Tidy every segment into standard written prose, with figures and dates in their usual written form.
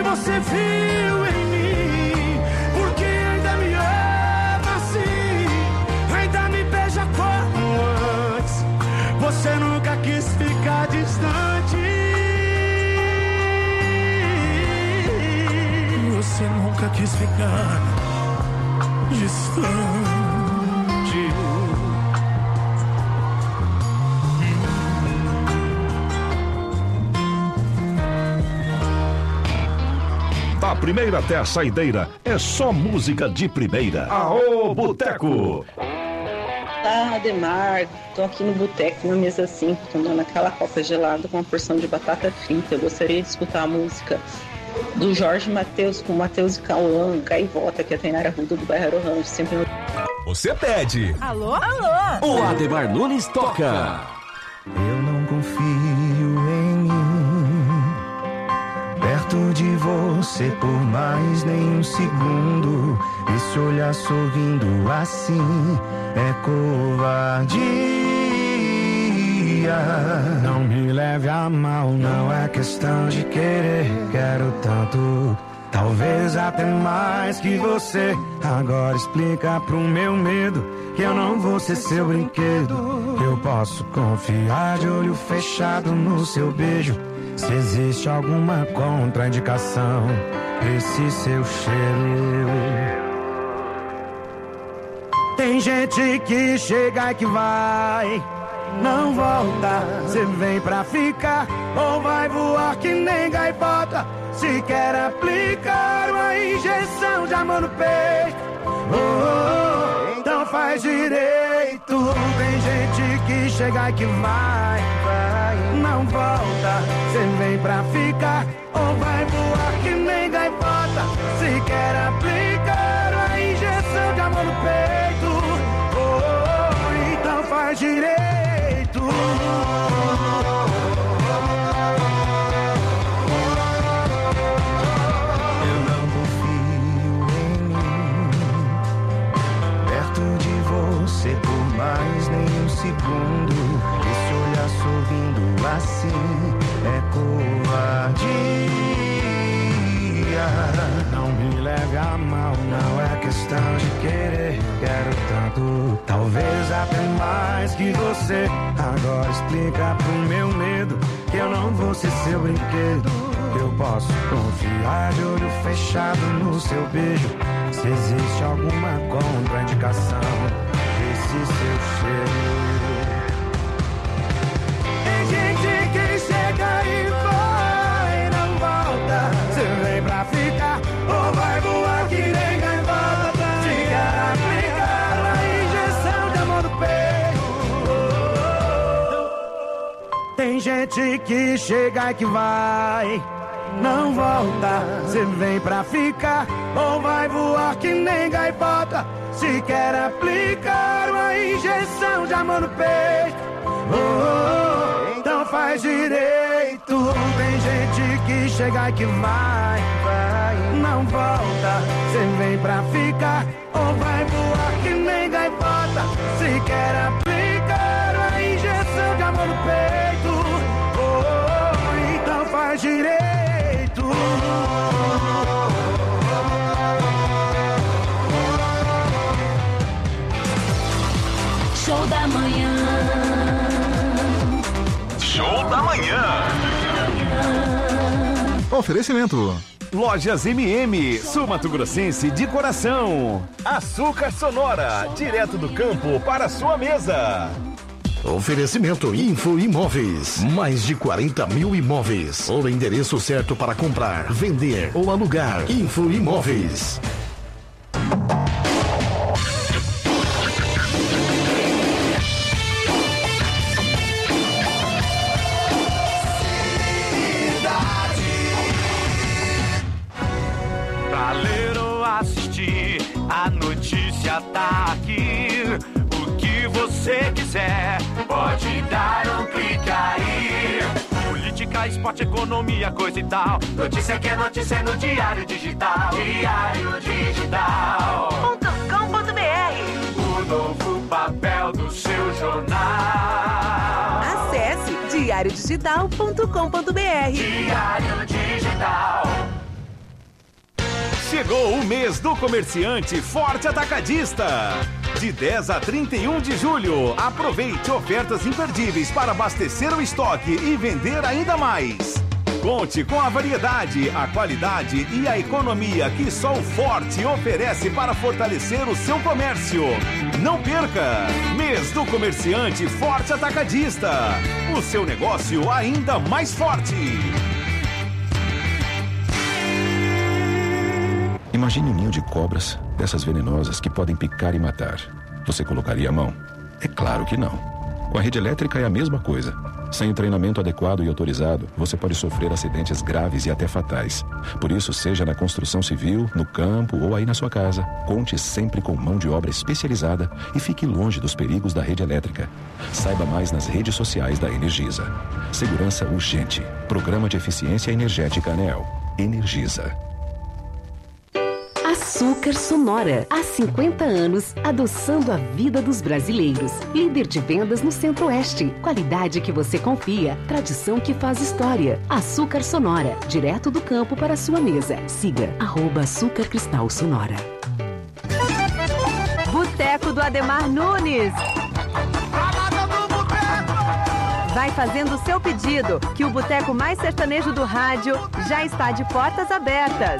você viu em mim, porque ainda me ama assim, ainda me beija como antes. Você nunca quis ficar distante, você nunca quis ficar distante. Da primeira até a saideira, é só música de primeira. Aô, Boteco! Ah, Ademar, tô aqui no boteco, na mesa 5, tomando aquela copa gelada com uma porção de batata frita. Eu gostaria de escutar a música do Jorge Mateus com Mateus e Cauã, Gaivota, que é a Tainara Ruda do bairro Rancho, sempre no... Você pede. Alô, alô. O Ademar Nunes toca. Eu não confio em mim, perto de você por mais nem um segundo. Esse olhar sorrindo assim é covardia. Não me leve a mal, não é questão de querer. Quero tanto, talvez até mais que você. Agora explica pro meu medo que eu não vou ser seu brinquedo. Eu posso confiar de olho fechado no seu beijo. Se existe alguma contraindicação, esse seu cheiro. Tem gente que chega e que vai, não volta. Cê vem pra ficar ou vai voar que nem gaivota. Se quer aplicar uma injeção de amor no peito, então faz direito. Tem gente que chega e que vai, não volta. Cê vem pra ficar ou vai voar que nem gaivota. Se quer aplicar uma injeção de amor no peito, então faz direito. Eu não confio em mim, perto de você por mais nem um segundo. Esse olhar sorrindo assim é covardia. Não me leve a mal, não é questão de querer. Quero tanto, talvez até mais que você. Agora explica pro meu medo que eu não vou ser seu brinquedo. Eu posso confiar de olho fechado no seu beijo. Se existe alguma contraindicação, esse seu cheiro. Tem gente que chega e vai, não volta. Você vem pra ficar ou vai voar que nem gaivota. Se quer aplicar uma injeção de amor no peito. Tem gente que chega e que vai, não volta. Você vem pra ficar ou vai voar que nem gaivota. Se quer aplicar uma injeção de amor no peito, então faz direito. Tem gente que chega e que vai, não volta. Você vem pra ficar ou vai voar que nem gaivota. Se quer aplicar uma injeção de amor no peito, então faz direito. Show da manhã. Show da manhã. Oferecimento. Lojas MM, Sul Mato Grossense de coração. Açúcar Sonora, direto do campo para a sua mesa. Oferecimento Info Imóveis. Mais de 40 mil imóveis. O endereço certo para comprar, vender ou alugar. Info Imóveis. Pra ler ou assistir, a notícia tá aqui. O que você quiser, pode dar um clique aí. Política, esporte, economia, coisa e tal. Notícia que é notícia no Diário Digital. Diário Digital.com.br. O novo papel do seu jornal. Acesse diariodigital.com.br. Diário Digital. Chegou o mês do comerciante Forte Atacadista. De 10 a 31 de julho, aproveite ofertas imperdíveis para abastecer o estoque e vender ainda mais. Conte com a variedade, a qualidade e a economia que só o Forte oferece para fortalecer o seu comércio. Não perca! Mês do comerciante Forte Atacadista. O seu negócio ainda mais forte. Imagine um ninho de cobras, dessas venenosas que podem picar e matar. Você colocaria a mão? É claro que não. Com a rede elétrica é a mesma coisa. Sem o treinamento adequado e autorizado, você pode sofrer acidentes graves e até fatais. Por isso, seja na construção civil, no campo ou aí na sua casa, conte sempre com mão de obra especializada e fique longe dos perigos da rede elétrica. Saiba mais nas redes sociais da Energisa. Segurança urgente. Programa de Eficiência Energética ANEEL. Energisa. Açúcar Sonora. Há 50 anos, adoçando a vida dos brasileiros. Líder de vendas no Centro-Oeste. Qualidade que você confia. Tradição que faz história. Açúcar Sonora. Direto do campo para a sua mesa. Siga @Açúcar Cristal Sonora. Boteco do Ademar Nunes. Vai fazendo o seu pedido, que o boteco mais sertanejo do rádio já está de portas abertas.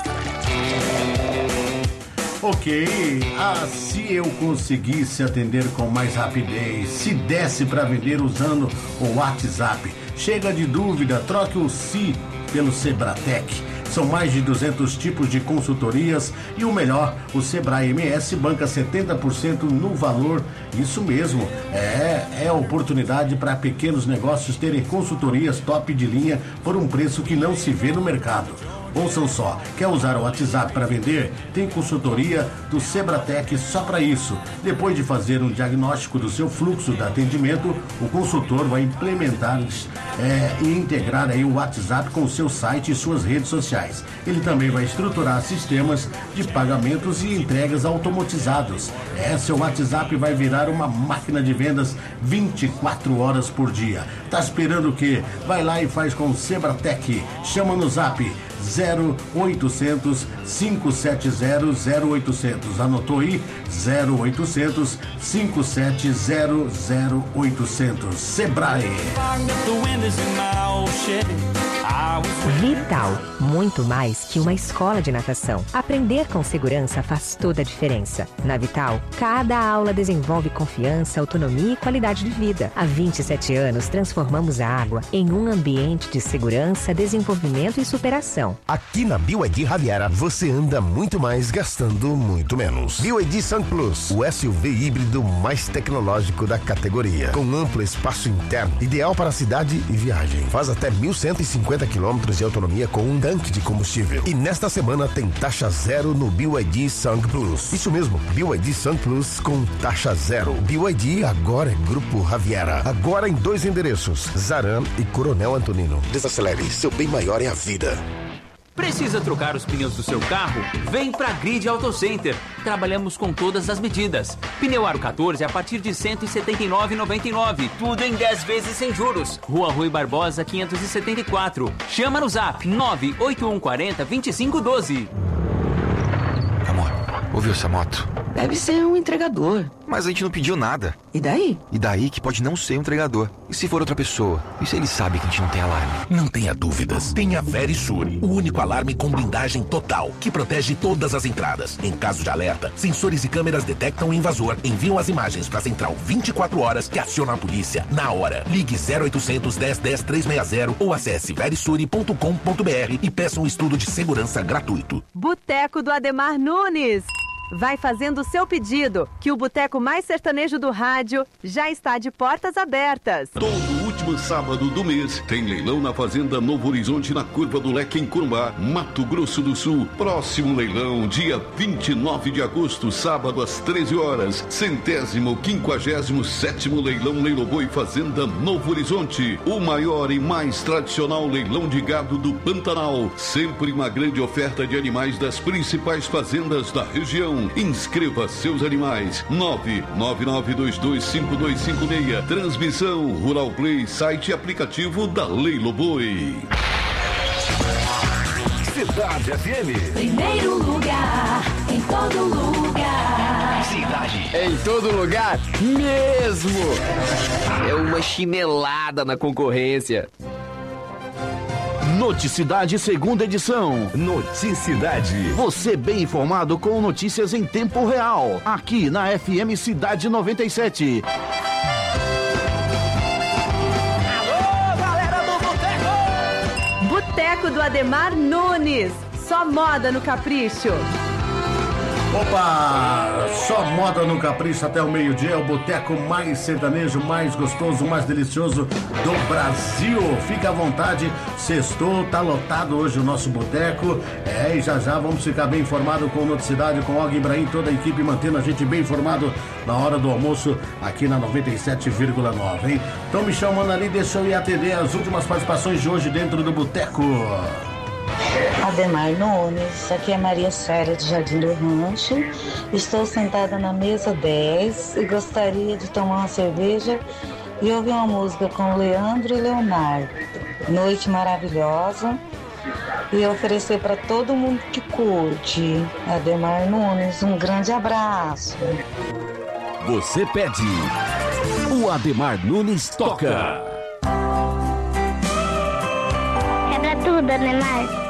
Ok, se eu conseguisse atender com mais rapidez, se desse para vender usando o WhatsApp. Chega de dúvida, troque o Si pelo Sebratec. São mais de 200 tipos de consultorias e o melhor, o Sebrae MS banca 70% no valor. Isso mesmo, é oportunidade para pequenos negócios terem consultorias top de linha por um preço que não se vê no mercado. Ouçam só, quer usar o WhatsApp para vender? Tem consultoria do Sebratec só para isso. Depois de fazer um diagnóstico do seu fluxo de atendimento, o consultor vai implementar e integrar aí o WhatsApp com o seu site e suas redes sociais. Ele também vai estruturar sistemas de pagamentos e entregas automatizados. Seu WhatsApp vai virar uma máquina de vendas 24 horas por dia. Tá esperando o quê? Vai lá e faz com o Sebratec. Chama no Zap 0800 570 0800. Anotou aí? 0800 570 0800. Sebrae. Vital, muito mais que uma escola de natação. Aprender com segurança faz toda a diferença. Na Vital, cada aula desenvolve confiança, autonomia e qualidade de vida. Há 27 anos, transformamos a água em um ambiente de segurança, desenvolvimento e superação. Aqui na BYD Riviera, você anda muito mais gastando muito menos. BYD Sun Plus, o SUV híbrido mais tecnológico da categoria. Com amplo espaço interno, ideal para cidade e viagem. Faz até 1.150 quilômetros de autonomia com um tanque de combustível. E nesta semana tem taxa zero no BYD Sun Plus. Isso mesmo, BYD Sun Plus com taxa zero. BYD agora é Grupo Riviera. Agora em 2 endereços, Zaran e Coronel Antonino. Desacelere, seu bem maior é a vida. Precisa trocar os pneus do seu carro? Vem pra Grid Auto Center. Trabalhamos com todas as medidas. Pneu Aro 14 a partir de R$ 179,99. Tudo em 10 vezes sem juros. Rua Rui Barbosa 574. Chama no Zap 98140 2512. Amor, ouviu essa moto? Deve ser um entregador. Mas a gente não pediu nada. E daí? E daí que pode não ser um entregador. E se for outra pessoa? E se ele sabe que a gente não tem alarme? Não tenha dúvidas. Tenha Verisure, o único alarme com blindagem total, que protege todas as entradas. Em caso de alerta, sensores e câmeras detectam o invasor, enviam as imagens para a central 24 horas que aciona a polícia na hora. Ligue 0800 10 10 360 ou acesse verisure.com.br e peça um estudo de segurança gratuito. Boteco do Ademar Nunes. Vai fazendo o seu pedido, que o boteco mais sertanejo do rádio já está de portas abertas. Todo último sábado do mês tem leilão na Fazenda Novo Horizonte, na Curva do Leque, em Corumbá, Mato Grosso do Sul. Próximo leilão, dia 29 de agosto, sábado às 13 horas. 157º leilão Leiloboi Fazenda Novo Horizonte. O maior e mais tradicional leilão de gado do Pantanal. Sempre uma grande oferta de animais das principais fazendas da região. Inscreva seus animais. 999225256. Transmissão Rural Play, site e aplicativo da Leiloboi. Cidade FM. Primeiro lugar, em todo lugar. Cidade. Em todo lugar mesmo. É uma chinelada na concorrência. Noticidade, segunda edição. Noticidade. Você bem informado com notícias em tempo real. Aqui na FM Cidade 97. Alô, galera do Boteco! Boteco do Ademar Nunes. Só moda no capricho. Opa! Só moda no capricho até o meio-dia. É o boteco mais sertanejo, mais gostoso, mais delicioso do Brasil. Fica à vontade. Sextou, tá lotado hoje o nosso boteco. E já vamos ficar bem informado com Noticidade, com Og Ibrahim, toda a equipe mantendo a gente bem informado na hora do almoço aqui na 97,9, hein? Então me chamando ali, deixa eu ir atender as últimas participações de hoje dentro do boteco. Ademar Nunes, aqui é Maria Célia de Jardim do Rancho. Estou sentada na mesa 10 e gostaria de tomar uma cerveja e ouvir uma música com Leandro e Leonardo. Noite maravilhosa. E oferecer para todo mundo que curte. Ademar Nunes, um grande abraço. Você pede. O Ademar Nunes toca. É pra tudo, Ademar.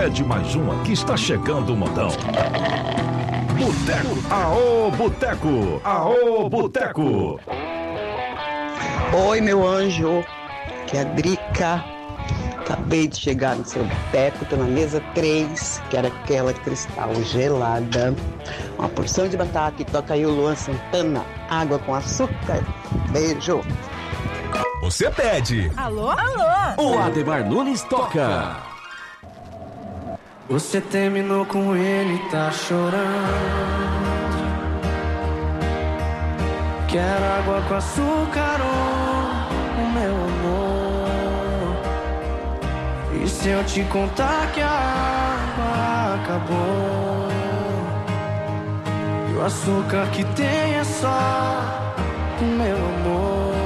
Pede mais uma que está chegando o modão. Boteco. Aô, Boteco. Aô, Boteco. Oi, meu anjo. Que é a Drica. Acabei de chegar no seu boteco, tô na mesa 3, que era aquela cristal gelada. Uma porção de batata e toca aí o Luan Santana, água com açúcar. Beijo. Você pede. Alô? Alô? O Ademar Nunes toca. Você terminou com ele, tá chorando. Quero água com açúcar, oh, meu amor. E se eu te contar que a água acabou e o açúcar que tem é só o meu amor,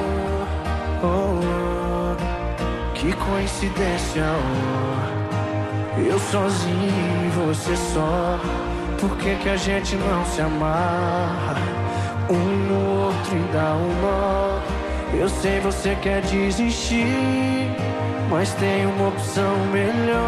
oh, que coincidência, oh, eu sozinho e você só. Por que que a gente não se amarra um no outro e dá um nó? Eu sei você quer desistir, mas tem uma opção melhor.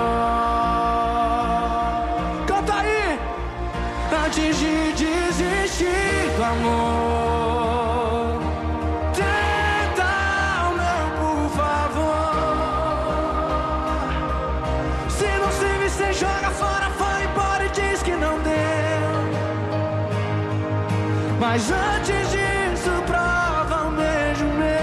Canta aí! Antes de desistir do amor, tenta o meu, por favor. Se não serve, você joga fora, fora embora e diz que não deu. Mas antes disso, prova um beijo meu.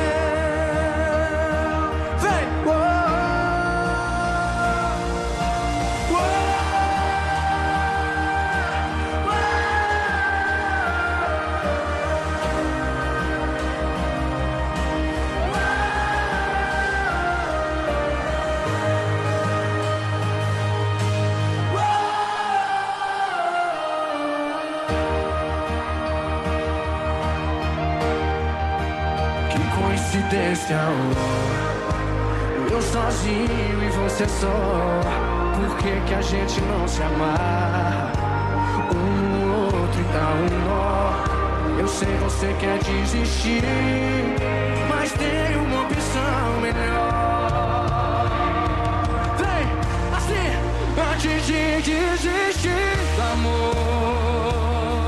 Coincidência, oh, eu sozinho e você só. Por que que a gente não se amarra um no outro e dá um nó? Eu sei você quer desistir, mas tem uma opção melhor. Vem, assim, antes de desistir do amor,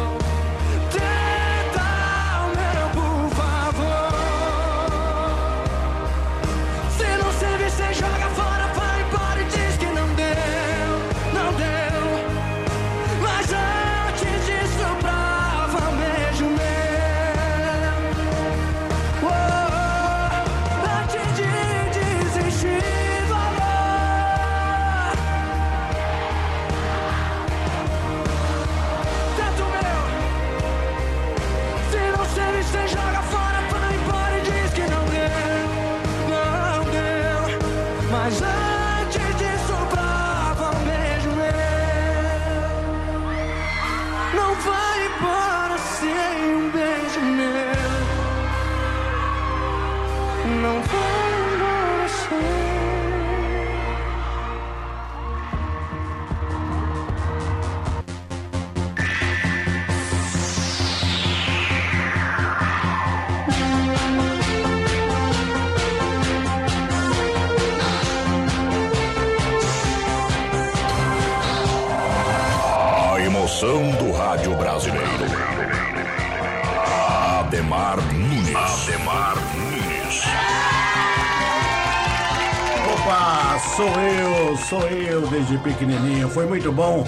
você joga fora, vai embora e diz que não deu, não deu. Mas antes disso, prova um beijo meu, oh, antes de desistir do amor. Tanto meu. Se não serve, você joga fora, vai embora e diz que não deu, não deu. Mas antes disso, prova um beijo meu. Não vai embora sem um beijo meu. Não vai embora sem. Do rádio brasileiro. Ademar Nunes. Ademar Nunes. Opa, sou eu desde pequenininho. Foi muito bom.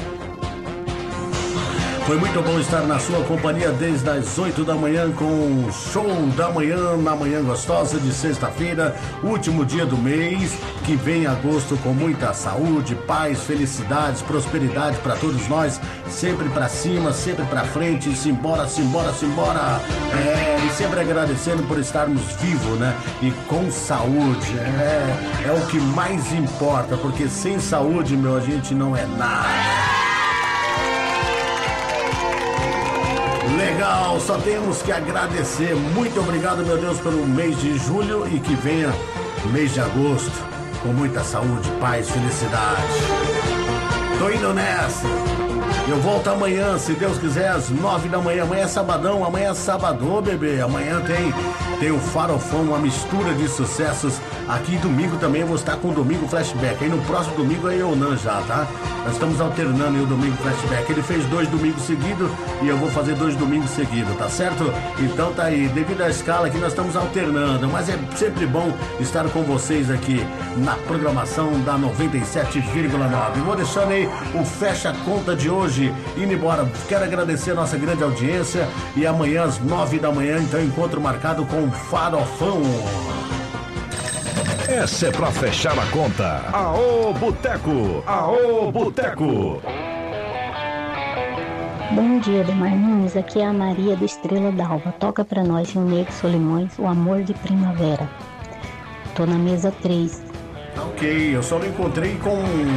Foi muito bom estar na sua companhia desde as 8 da manhã com o Show da Manhã, na Manhã Gostosa de sexta-feira, último dia do mês. Que vem agosto com muita saúde, paz, felicidades, prosperidade para todos nós. Sempre para cima, sempre para frente, simbora, simbora, simbora. E sempre agradecendo por estarmos vivos, né? E com saúde. É o que mais importa, porque sem saúde, meu, a gente não é nada. Legal, só temos que agradecer. Muito obrigado, meu Deus, pelo mês de julho e que venha mês de agosto com muita saúde, paz, felicidade. Tô indo nessa. Eu volto amanhã, se Deus quiser, às 9 da manhã. Amanhã é sabadão, amanhã é sábado, bebê. Amanhã tem tem o Farofão, uma mistura de sucessos. Aqui domingo também eu vou estar com o Domingo Flashback. Aí no próximo domingo é Yonan já, tá? Nós estamos alternando aí o Domingo Flashback. Ele fez 2 domingos seguidos e eu vou fazer 2 domingos seguidos, tá certo? Então tá aí, devido à escala aqui nós estamos alternando, mas é sempre bom estar com vocês aqui na programação da 97,9. Vou deixando aí o Fecha Conta de hoje, indo embora. Quero agradecer a nossa grande audiência e amanhã às 9 da manhã, então encontro marcado com o Farofão. Essa é pra fechar a conta. Aô, Boteco! Aô, Boteco! Bom dia, Demar Nunes. Aqui é a Maria do Estrela d'Alva. Toca pra nós, Rio Negro Solimões, O Amor de Primavera. Tô na mesa 3. Ok, eu só não encontrei com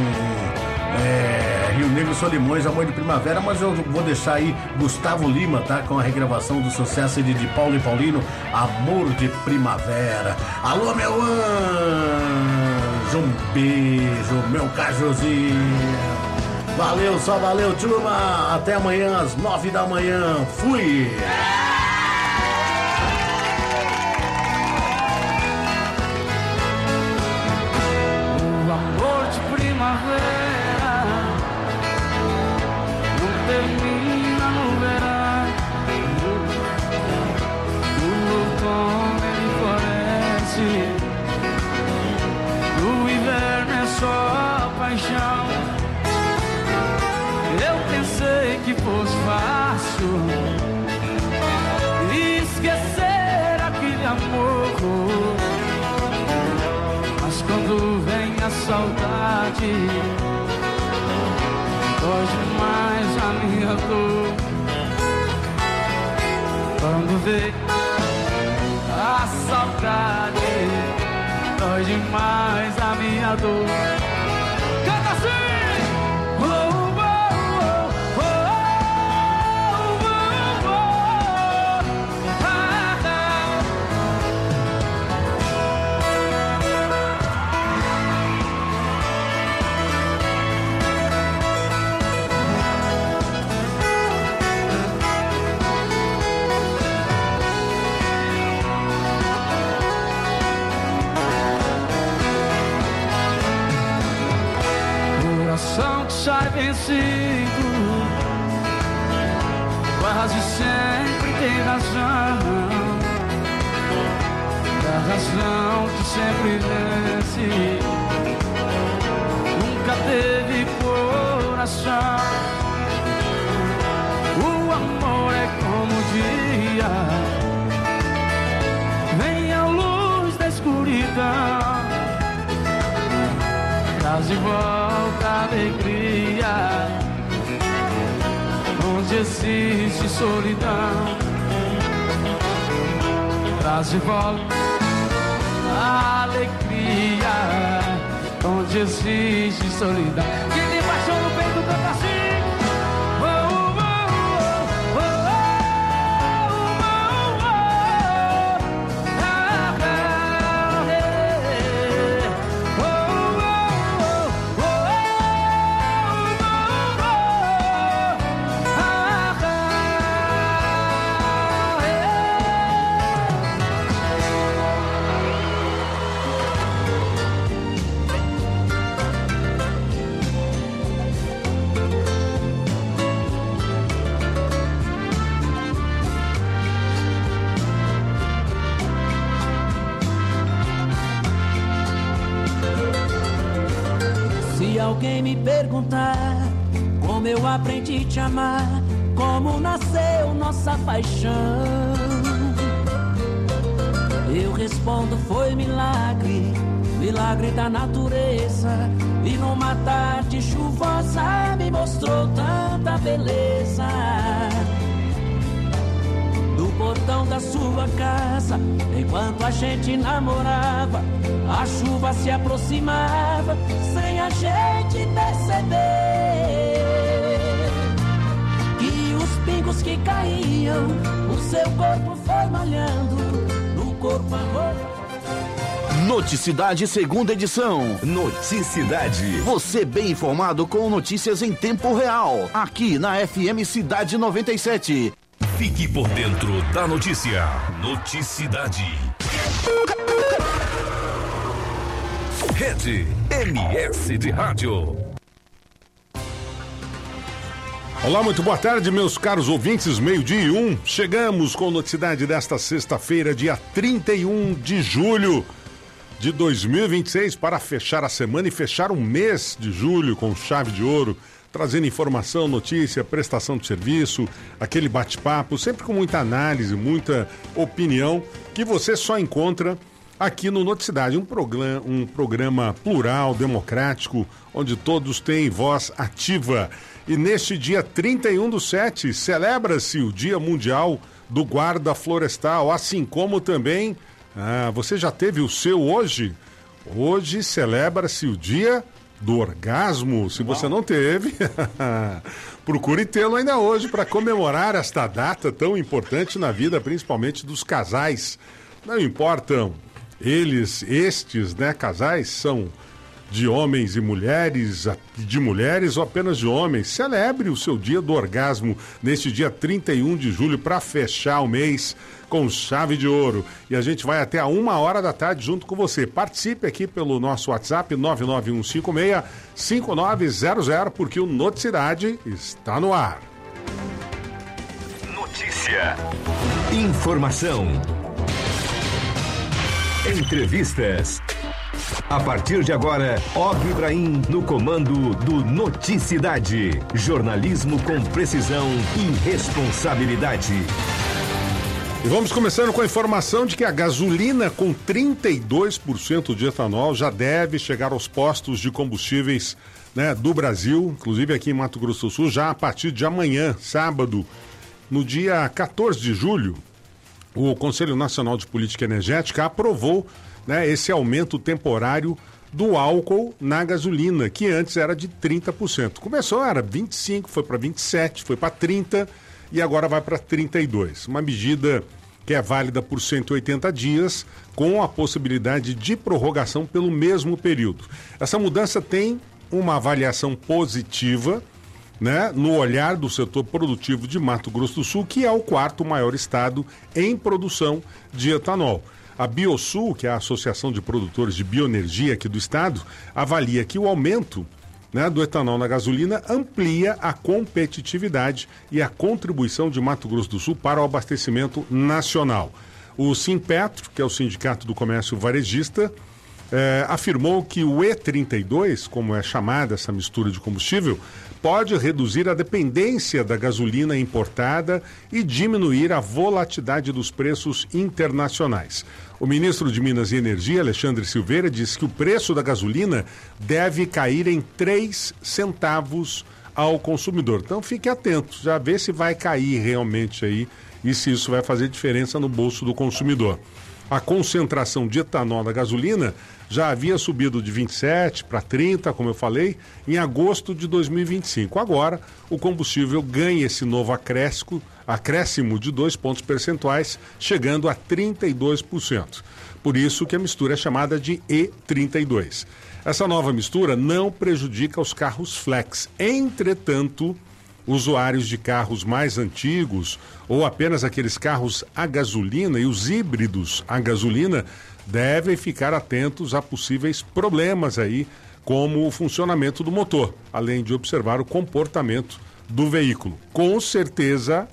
Rio Negro Solimões, Amor de Primavera, mas eu vou deixar aí Gustavo Lima, tá? Com a regravação do sucesso de Paulo e Paulino, Amor de Primavera. Alô, meu anjo, um beijo, meu cajuzinho. Valeu, só valeu, turma. Até amanhã às 9 da manhã. Fui! O amor de primavera não termina no verão. No outono ele floresce. No inverno é só paixão. Eu pensei que fosse fácil esquecer aquele amor, mas quando vem a saudade, dói demais a minha dor. Quando vem a saudade, dói demais a minha dor. Canta assim! Coração que sai vencido quase sempre tem razão. A razão que sempre vence nunca teve coração. O amor é como o dia, vem a luz da escuridão, traz de volta a alegria onde existe solidão. Traz de volta a alegria onde existe solidão. Quem tem paixão no peito canta assim. Se alguém me perguntar como eu aprendi a te amar, como nasceu nossa paixão, eu respondo: foi milagre, milagre da natureza. E numa tarde chuvosa me mostrou tanta beleza. No portão da sua casa, enquanto a gente namorava, a chuva se aproximava sem a gente perceber que os pingos que caíam, o seu corpo foi molhando, no corpo amor. Noticidade, segunda edição. Noticidade. Você bem informado com notícias em tempo real. Aqui na FM Cidade 97. Fique por dentro da notícia. Noticidade. Rede MS de Rádio. Olá, muito boa tarde, meus caros ouvintes, 12:01. Chegamos com noticidade desta sexta-feira, dia 31 de julho de 2026, para fechar a semana e fechar o mês de julho com chave de ouro, trazendo informação, notícia, prestação de serviço, aquele bate-papo, sempre com muita análise, muita opinião, que você só encontra aqui no Noticidade, um programa plural, democrático, onde todos têm voz ativa. E neste dia 31/7, celebra-se o Dia Mundial do Guarda Florestal, assim como também, você já teve o seu hoje? Hoje celebra-se o Dia do Orgasmo. Se você não teve, procure tê-lo ainda hoje para comemorar esta data tão importante na vida, principalmente dos casais. Não importam estes, né, casais são de homens e mulheres, de mulheres ou apenas de homens. Celebre o seu Dia do Orgasmo neste dia 31 de julho para fechar o mês com chave de ouro. E a gente vai até a 1h da tarde junto com você. Participe aqui pelo nosso WhatsApp 99156-5900, porque o Noticidade está no ar. Notícia. Informação. Entrevistas. A partir de agora, Og Ibrahim no comando do Noticidade. Jornalismo com precisão e responsabilidade. E vamos começando com a informação de que a gasolina com 32% de etanol já deve chegar aos postos de combustíveis, né, do Brasil, inclusive aqui em Mato Grosso do Sul, já a partir de amanhã, sábado, no dia 14 de julho. O Conselho Nacional de Política Energética aprovou, né, esse aumento temporário do álcool na gasolina, que antes era de 30%. Começou, era 25%, foi para 27%, foi para 30% e agora vai para 32%. Uma medida que é válida por 180 dias, com a possibilidade de prorrogação pelo mesmo período. Essa mudança tem uma avaliação positiva, né, no olhar do setor produtivo de Mato Grosso do Sul, que é o 4º maior estado em produção de etanol. A Biosul, que é a Associação de Produtores de Bioenergia aqui do estado, avalia que o aumento, né, do etanol na gasolina amplia a competitividade e a contribuição de Mato Grosso do Sul para o abastecimento nacional. O Simpetro, que é o Sindicato do Comércio Varejista, afirmou que o E32, como é chamada essa mistura de combustível, pode reduzir a dependência da gasolina importada e diminuir a volatilidade dos preços internacionais. O ministro de Minas e Energia, Alexandre Silveira, disse que o preço da gasolina deve cair em 3 centavos ao consumidor. Então fique atento, já vê se vai cair realmente aí e se isso vai fazer diferença no bolso do consumidor. A concentração de etanol na gasolina já havia subido de 27 para 30, como eu falei, em agosto de 2025. Agora, o combustível ganha esse novo acréscimo de 2 pontos percentuais, chegando a 32%. Por isso que a mistura é chamada de E32. Essa nova mistura não prejudica os carros flex. Entretanto, usuários de carros mais antigos ou apenas aqueles carros a gasolina e os híbridos a gasolina devem ficar atentos a possíveis problemas aí, como o funcionamento do motor, além de observar o comportamento do veículo. Com certeza,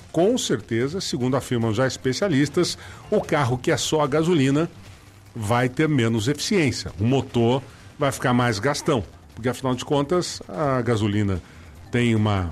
segundo afirmam já especialistas, o carro que é só a gasolina vai ter menos eficiência. O motor vai ficar mais gastão, porque afinal de contas a gasolina tem uma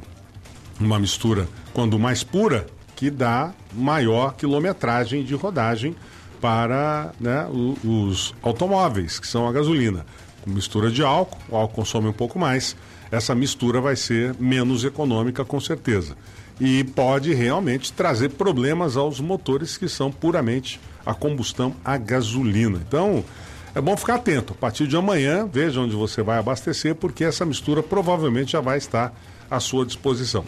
mistura, quando mais pura, que dá maior quilometragem de rodagem para, né, os automóveis, que são a gasolina. Com mistura de álcool, o álcool consome um pouco mais, essa mistura vai ser menos econômica, com certeza. E pode realmente trazer problemas aos motores que são puramente a combustão a gasolina. Então, é bom ficar atento. A partir de amanhã, veja onde você vai abastecer, porque essa mistura provavelmente já vai estar à sua disposição.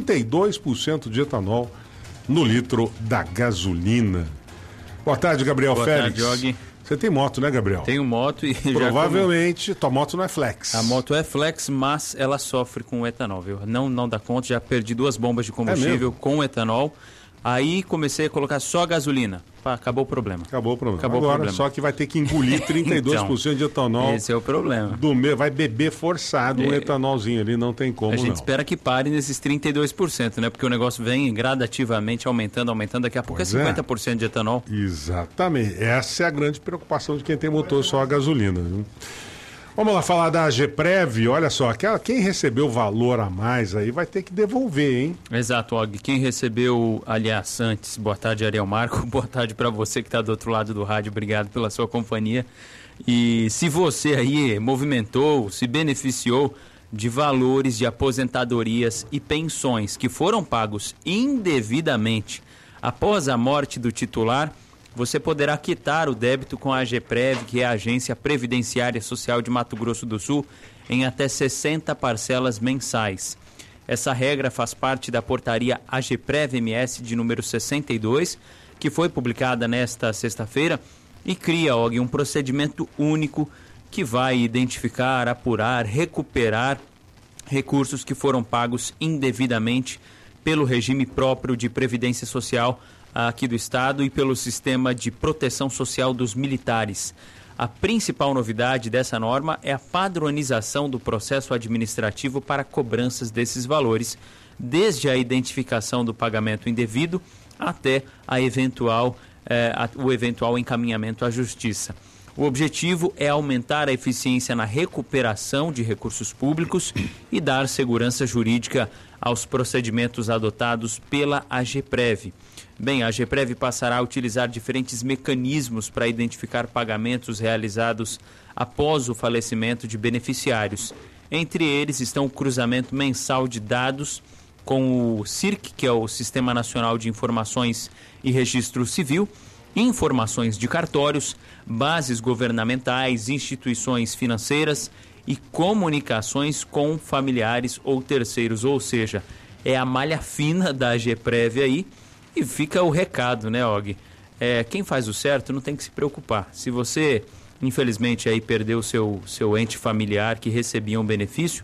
32% de etanol no litro da gasolina. Boa tarde, Gabriel Félix. Boa tarde, Og. Você tem moto, né, Gabriel? Tenho moto e provavelmente tua moto não é flex. A moto é flex, mas ela sofre com o etanol, viu? Não dá conta, já perdi 2 bombas de combustível com etanol. Aí comecei a colocar só gasolina. Pá, acabou o problema. Acabou o problema. Acabou Agora, o problema. só que vai ter que engolir 32% de etanol. Esse é o problema. Vai beber forçado um etanolzinho ali, não tem como A gente não. espera que pare nesses 32%, né? Porque o negócio vem gradativamente aumentando. Daqui a pouco Pois é 50% de etanol. Exatamente. Essa é a grande preocupação de quem tem motor só a gasolina. Viu? Vamos lá falar da AGPREV. Olha só, quem recebeu valor a mais aí vai ter que devolver, hein? Exato, Og. Quem recebeu, aliás, antes, boa tarde, Ariel Marco. Boa tarde para você que está do outro lado do rádio. Obrigado pela sua companhia. E se você aí movimentou, se beneficiou de valores de aposentadorias e pensões que foram pagos indevidamente após a morte do titular, você poderá quitar o débito com a AGPREV, que é a Agência Previdenciária Social de Mato Grosso do Sul, em até 60 parcelas mensais. Essa regra faz parte da portaria AGPREV-MS de número 62, que foi publicada nesta sexta-feira e cria, Og, um procedimento único que vai identificar, apurar, recuperar recursos que foram pagos indevidamente pelo regime próprio de previdência social aqui do Estado e pelo sistema de proteção social dos militares. A principal novidade dessa norma é a padronização do processo administrativo para cobranças desses valores, desde a identificação do pagamento indevido até o eventual encaminhamento à Justiça. O objetivo é aumentar a eficiência na recuperação de recursos públicos e dar segurança jurídica aos procedimentos adotados pela AGPREV. Bem, a AGPREV passará a utilizar diferentes mecanismos para identificar pagamentos realizados após o falecimento de beneficiários. Entre eles estão o cruzamento mensal de dados com o SIRC, que é o Sistema Nacional de Informações e Registro Civil, informações de cartórios, bases governamentais, instituições financeiras e comunicações com familiares ou terceiros. Ou seja, é a malha fina da AGPREV aí. E fica o recado, né, Og? Quem faz o certo não tem que se preocupar. Se você, infelizmente, aí perdeu seu ente familiar que recebia um benefício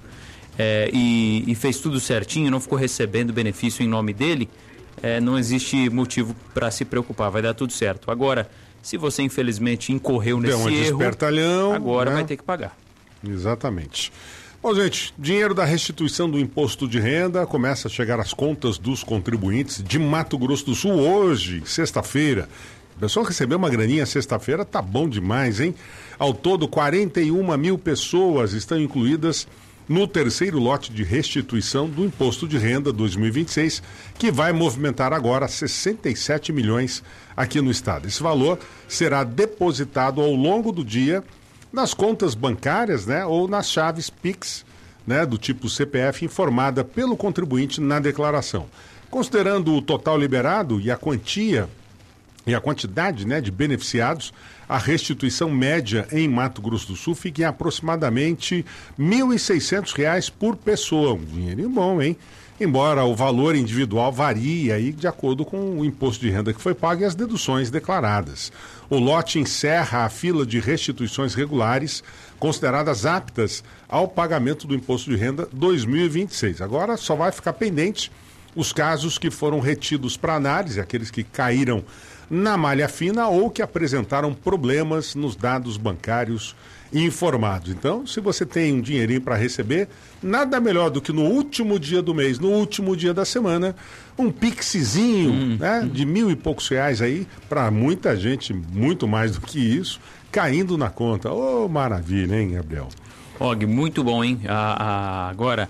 e fez tudo certinho, não ficou recebendo benefício em nome dele, não existe motivo para se preocupar, vai dar tudo certo. Agora, se você, infelizmente, incorreu nesse erro, agora vai ter que pagar. Exatamente. Bom, gente, dinheiro da restituição do imposto de renda começa a chegar às contas dos contribuintes de Mato Grosso do Sul hoje, sexta-feira. O pessoal recebeu uma graninha sexta-feira, tá bom demais, hein? Ao todo, 41 mil pessoas estão incluídas no terceiro lote de restituição do imposto de renda 2026, que vai movimentar agora 67 milhões aqui no estado. Esse valor será depositado ao longo do dia nas contas bancárias, né, ou nas chaves Pix, né, do tipo CPF informada pelo contribuinte na declaração. Considerando o total liberado e a quantia e a quantidade, né, de beneficiados, a restituição média em Mato Grosso do Sul fica em aproximadamente R$ 1.600 por pessoa. Um dinheirinho bom, hein? Embora o valor individual varie aí de acordo com o imposto de renda que foi pago e as deduções declaradas. O lote encerra a fila de restituições regulares consideradas aptas ao pagamento do imposto de renda 2026. Agora só vai ficar pendente os casos que foram retidos para análise, aqueles que caíram na malha fina ou que apresentaram problemas nos dados bancários informados. Então, se você tem um dinheirinho para receber, nada melhor do que no último dia do mês, no último dia da semana, um pixezinho, né, de R$ 1.000 e poucos aí, para muita gente, muito mais do que isso, caindo na conta. Ô, maravilha, hein, Gabriel? Og, muito bom, hein? Agora,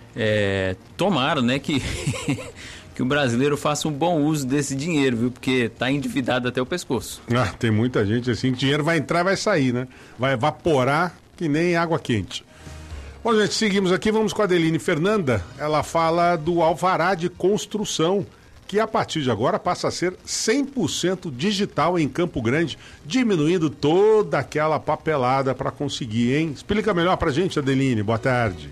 tomara, né, que o brasileiro faça um bom uso desse dinheiro, viu? Porque tá endividado até o pescoço. Tem muita gente assim, dinheiro vai entrar e vai sair, né? Vai evaporar que nem água quente. Bom, gente, seguimos aqui, vamos com a Adeline Fernanda. Ela fala do alvará de construção, que a partir de agora passa a ser 100% digital em Campo Grande, diminuindo toda aquela papelada para conseguir, hein? Explica melhor pra gente, Adeline. Boa tarde.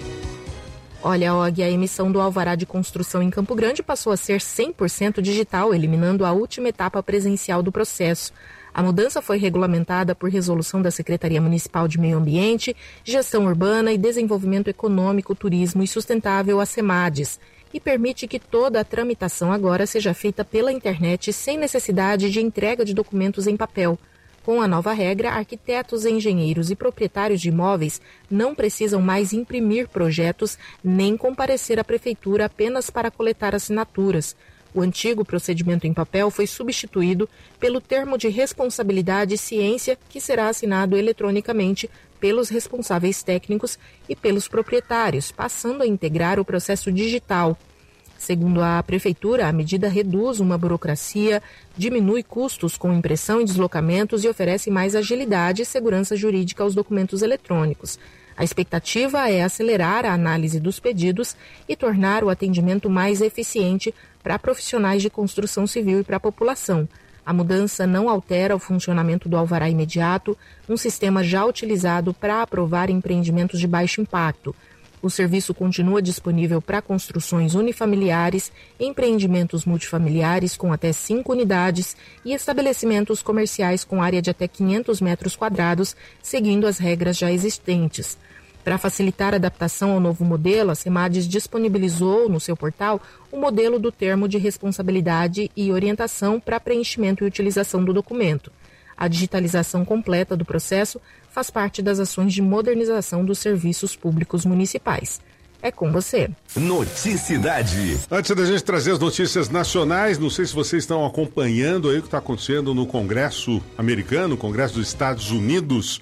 Olha, Og, a emissão do alvará de construção em Campo Grande passou a ser 100% digital, eliminando a última etapa presencial do processo. A mudança foi regulamentada por resolução da Secretaria Municipal de Meio Ambiente, Gestão Urbana e Desenvolvimento Econômico, Turismo e Sustentável, a SEMADES. e permite que toda a tramitação agora seja feita pela internet sem necessidade de entrega de documentos em papel. Com a nova regra, arquitetos, engenheiros e proprietários de imóveis não precisam mais imprimir projetos nem comparecer à prefeitura apenas para coletar assinaturas. O antigo procedimento em papel foi substituído pelo termo de responsabilidade e ciência, que será assinado eletronicamente pelos responsáveis técnicos e pelos proprietários, passando a integrar o processo digital. Segundo a Prefeitura, a medida reduz uma burocracia, diminui custos com impressão e deslocamentos e oferece mais agilidade e segurança jurídica aos documentos eletrônicos. A expectativa é acelerar a análise dos pedidos e tornar o atendimento mais eficiente para profissionais de construção civil e para a população. A mudança não altera o funcionamento do alvará imediato, um sistema já utilizado para aprovar empreendimentos de baixo impacto. O serviço continua disponível para construções unifamiliares, empreendimentos multifamiliares com até 5 unidades e estabelecimentos comerciais com área de até 500 metros quadrados, seguindo as regras já existentes. Para facilitar a adaptação ao novo modelo, a CEMADES disponibilizou no seu portal o modelo do termo de responsabilidade e orientação para preenchimento e utilização do documento. A digitalização completa do processo faz parte das ações de modernização dos serviços públicos municipais. É com você. Noticidade. Antes da gente trazer as notícias nacionais, não sei se vocês estão acompanhando aí o que está acontecendo no Congresso americano, Congresso dos Estados Unidos.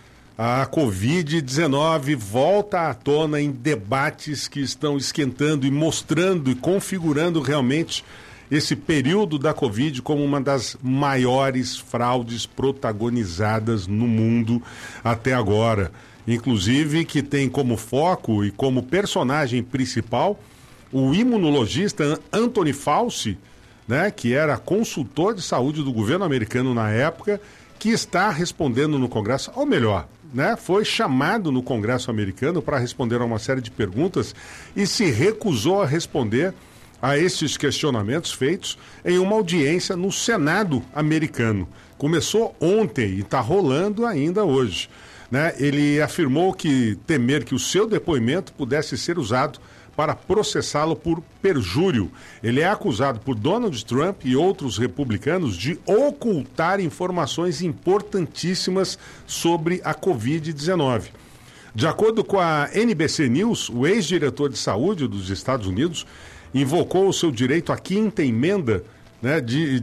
A Covid-19 volta à tona em debates que estão esquentando e mostrando e configurando realmente esse período da Covid como uma das maiores fraudes protagonizadas no mundo até agora. Inclusive que tem como foco e como personagem principal o imunologista Anthony Fauci, né, que era consultor de saúde do governo americano na época, que está respondendo no Congresso, ou melhor, né, foi chamado no Congresso americano para responder a uma série de perguntas e se recusou a responder a esses questionamentos feitos em uma audiência no Senado americano. Começou ontem e está rolando ainda hoje, né? Ele afirmou que temer que o seu depoimento pudesse ser usado para processá-lo por perjúrio. Ele é acusado por Donald Trump e outros republicanos de ocultar informações importantíssimas sobre a Covid-19. De acordo com a NBC News, o ex-diretor de saúde dos Estados Unidos invocou o seu direito à quinta emenda, né,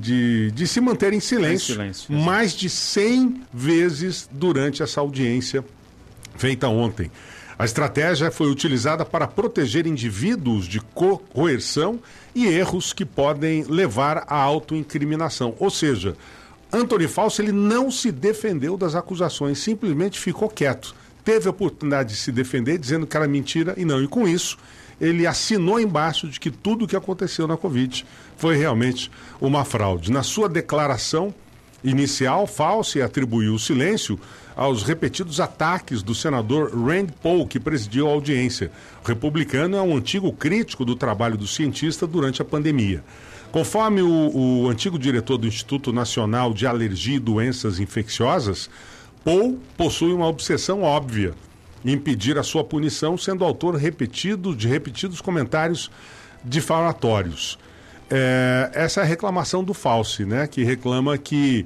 de se manter em silêncio, mais de 100 vezes durante essa audiência feita ontem. A estratégia foi utilizada para proteger indivíduos de coerção e erros que podem levar à autoincriminação. Ou seja, Anthony Fauci ele não se defendeu das acusações, simplesmente ficou quieto. Teve a oportunidade de se defender dizendo que era mentira e não. E com isso, ele assinou embaixo de que tudo o que aconteceu na Covid foi realmente uma fraude. Na sua declaração inicial, Fauci atribuiu o silêncio aos repetidos ataques do senador Rand Paul, que presidiu a audiência. O republicano é um antigo crítico do trabalho do cientista durante a pandemia. Conforme o antigo diretor do Instituto Nacional de Alergia e Doenças Infecciosas, Paul possui uma obsessão óbvia: impedir a sua punição, sendo autor de repetidos comentários difamatórios. Essa é a reclamação do Fauci, né, que reclama que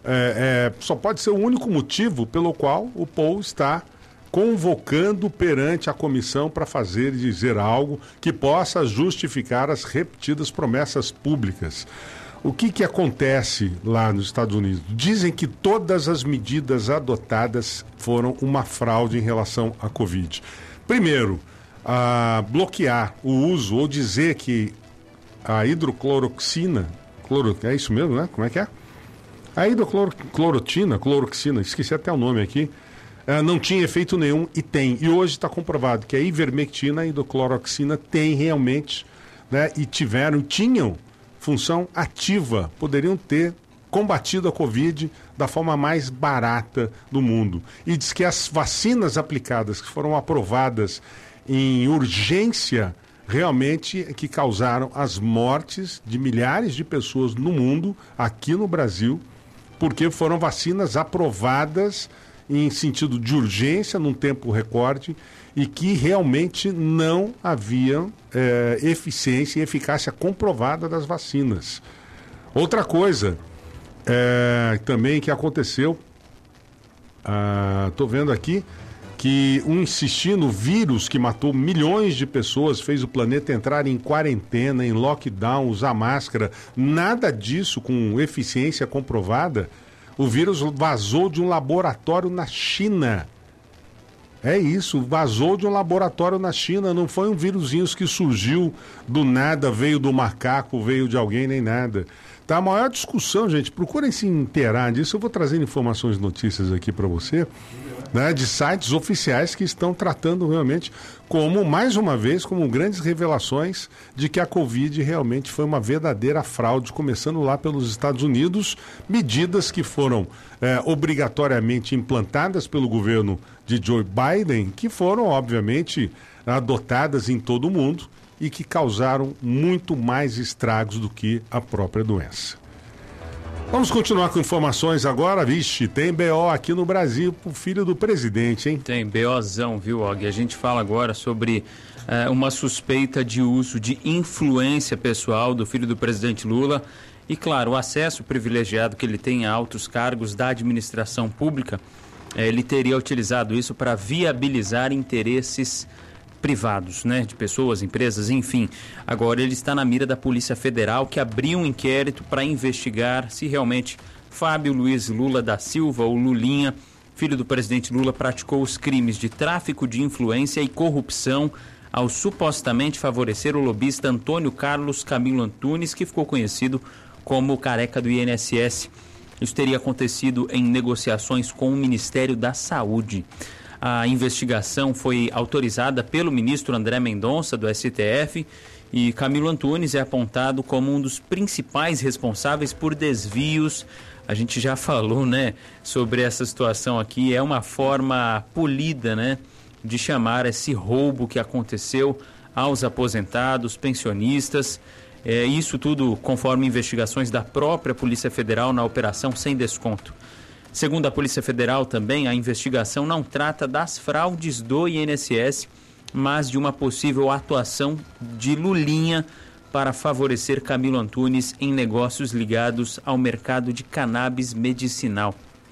só pode ser o único motivo pelo qual o Paul está convocando perante a comissão para fazer e dizer algo que possa justificar as repetidas promessas públicas. O que acontece lá nos Estados Unidos? Dizem que todas as medidas adotadas foram uma fraude em relação à Covid. Primeiro, bloquear o uso ou dizer que a hidrocloroxina, é isso mesmo, né? Como é que é? A cloroxina, esqueci até o nome aqui, não tinha efeito nenhum e tem. E hoje está comprovado que a ivermectina e a hidrocloroxina têm realmente, né? E tinham função ativa, poderiam ter combatido a Covid da forma mais barata do mundo. E diz que as vacinas aplicadas, que foram aprovadas em urgência, realmente que causaram as mortes de milhares de pessoas no mundo, aqui no Brasil, porque foram vacinas aprovadas em sentido de urgência, num tempo recorde, e que realmente não havia eficiência e eficácia comprovada das vacinas. Outra coisa também que aconteceu, estou vendo aqui, que insistir no vírus que matou milhões de pessoas, fez o planeta entrar em quarentena, em lockdown, usar máscara, nada disso com eficiência comprovada. O vírus vazou de um laboratório na China. É isso, vazou de um laboratório na China, não foi um vírusinho que surgiu do nada, veio do macaco, veio de alguém, nem nada. Tá, a maior discussão, gente, procurem se inteirar disso, eu vou trazendo informações, notícias aqui para você, né, de sites oficiais que estão tratando realmente como, mais uma vez, como grandes revelações de que a Covid realmente foi uma verdadeira fraude, começando lá pelos Estados Unidos, medidas que foram obrigatoriamente implantadas pelo governo de Joe Biden, que foram, obviamente, adotadas em todo o mundo e que causaram muito mais estragos do que a própria doença. Vamos continuar com informações agora. Vixe, tem BO aqui no Brasil pro filho do presidente, hein? Tem BOzão, viu, Og? A gente fala agora sobre uma suspeita de uso de influência pessoal do filho do presidente Lula e, claro, o acesso privilegiado que ele tem a altos cargos da administração pública. Ele teria utilizado isso para viabilizar interesses privados, né, de pessoas, empresas, enfim. Agora ele está na mira da Polícia Federal, que abriu um inquérito para investigar se realmente Fábio Luiz Lula da Silva, ou Lulinha, filho do presidente Lula, praticou os crimes de tráfico de influência e corrupção ao supostamente favorecer o lobista Antônio Carlos Camilo Antunes, que ficou conhecido como o careca do INSS. Isso teria acontecido em negociações com o Ministério da Saúde. A investigação foi autorizada pelo ministro André Mendonça, do STF, e Camilo Antunes é apontado como um dos principais responsáveis por desvios. A gente já falou, né, sobre essa situação aqui. É uma forma polida, né, de chamar esse roubo que aconteceu aos aposentados, pensionistas. Isso tudo conforme investigações da própria Polícia Federal na Operação Sem Desconto. Segundo a Polícia Federal também, a investigação não trata das fraudes do INSS, mas de uma possível atuação de Lulinha para favorecer Camilo Antunes em negócios ligados ao mercado de cannabis medicinal.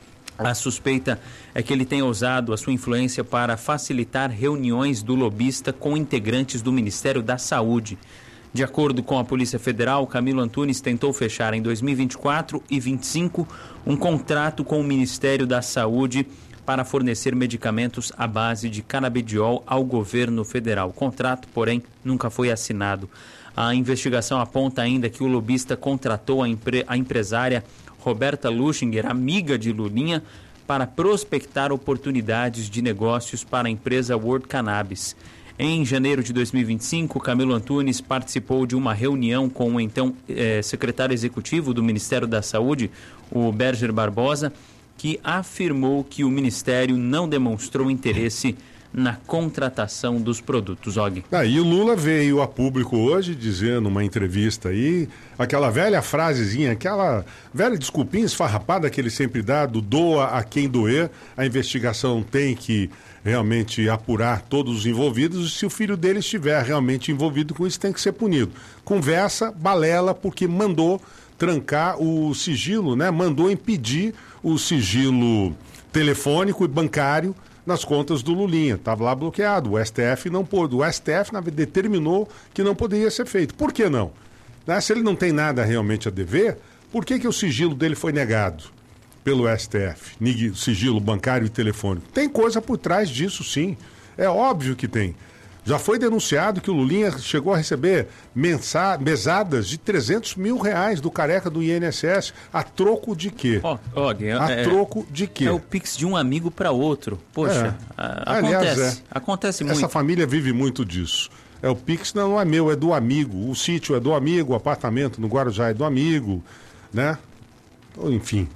A suspeita é que ele tenha usado a sua influência para facilitar reuniões do lobista com integrantes do Ministério da Saúde. De acordo com a Polícia Federal, Camilo Antunes tentou fechar em 2024 e 2025 um contrato com o Ministério da Saúde para fornecer medicamentos à base de canabidiol ao governo federal. O contrato, porém, nunca foi assinado. A investigação aponta ainda que o lobista contratou a empresária Roberta Luchinger, amiga de Lulinha, para prospectar oportunidades de negócios para a empresa World Cannabis. Em janeiro de 2025, Camilo Antunes participou de uma reunião com o então secretário executivo do Ministério da Saúde, o Berger Barbosa, que afirmou que o Ministério não demonstrou interesse na contratação dos produtos. Og. E o Lula veio a público hoje dizendo numa entrevista aí, aquela velha frasezinha, aquela velha desculpinha esfarrapada que ele sempre dá, do doa a quem doer, a investigação tem que realmente apurar todos os envolvidos, e se o filho dele estiver realmente envolvido com isso, tem que ser punido. Conversa, balela, porque mandou trancar o sigilo, né? Mandou impedir o sigilo telefônico e bancário nas contas do Lulinha. Estava lá bloqueado. O STF não pôde. O STF determinou que não poderia ser feito. Por que não? Se ele não tem nada realmente a dever, por que o sigilo dele foi negado pelo STF? Sigilo bancário e telefônico. Tem coisa por trás disso, sim. É óbvio que tem. Já foi denunciado que o Lulinha chegou a receber mesadas de R$300 mil do careca do INSS. A troco de quê? Troco de quê? É o Pix de um amigo para outro. Poxa, aliás, acontece muito. Essa família vive muito disso. O Pix não é meu, é do amigo. O sítio é do amigo, o apartamento no Guarujá é do amigo, né? Enfim.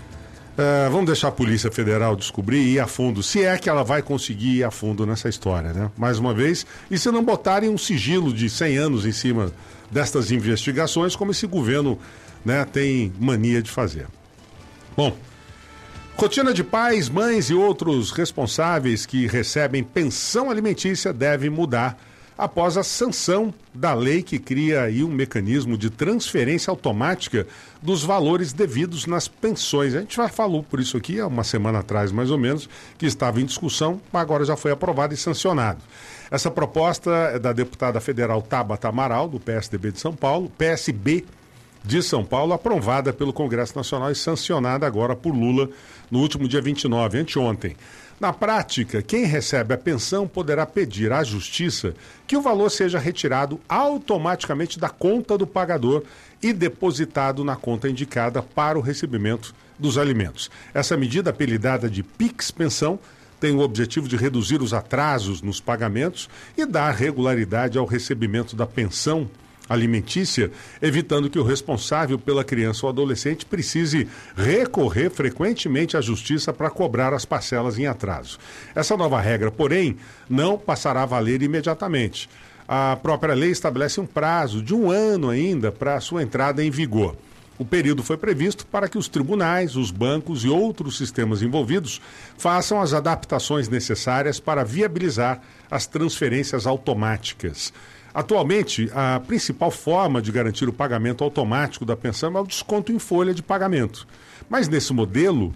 Vamos deixar a Polícia Federal descobrir e ir a fundo, se é que ela vai conseguir ir a fundo nessa história, né? Mais uma vez, e se não botarem um sigilo de 100 anos em cima destas investigações, como esse governo, né, tem mania de fazer. Bom, Rotina de pais, mães e outros responsáveis que recebem pensão alimentícia deve mudar após a sanção da lei que cria aí um mecanismo de transferência automática dos valores devidos nas pensões. A gente já falou por isso aqui há uma semana atrás, mais ou menos, que estava em discussão, mas agora já foi aprovado e sancionado. Essa proposta é da deputada federal Tabata Amaral, do PSDB de São Paulo, PSB de São Paulo, aprovada pelo Congresso Nacional e sancionada agora por Lula no último dia 29, anteontem. Na prática, quem recebe a pensão poderá pedir à Justiça que o valor seja retirado automaticamente da conta do pagador e depositado na conta indicada para o recebimento dos alimentos. Essa medida, apelidada de Pix Pensão, tem o objetivo de reduzir os atrasos nos pagamentos e dar regularidade ao recebimento da pensão alimentícia, evitando que o responsável pela criança ou adolescente precise recorrer frequentemente à justiça para cobrar as parcelas em atraso. Essa nova regra, porém, não passará a valer imediatamente. A própria lei estabelece um prazo de 1 ano ainda para sua entrada em vigor. O período foi previsto para que os tribunais, os bancos e outros sistemas envolvidos façam as adaptações necessárias para viabilizar as transferências automáticas. Atualmente, a principal forma de garantir o pagamento automático da pensão é o desconto em folha de pagamento. Mas nesse modelo,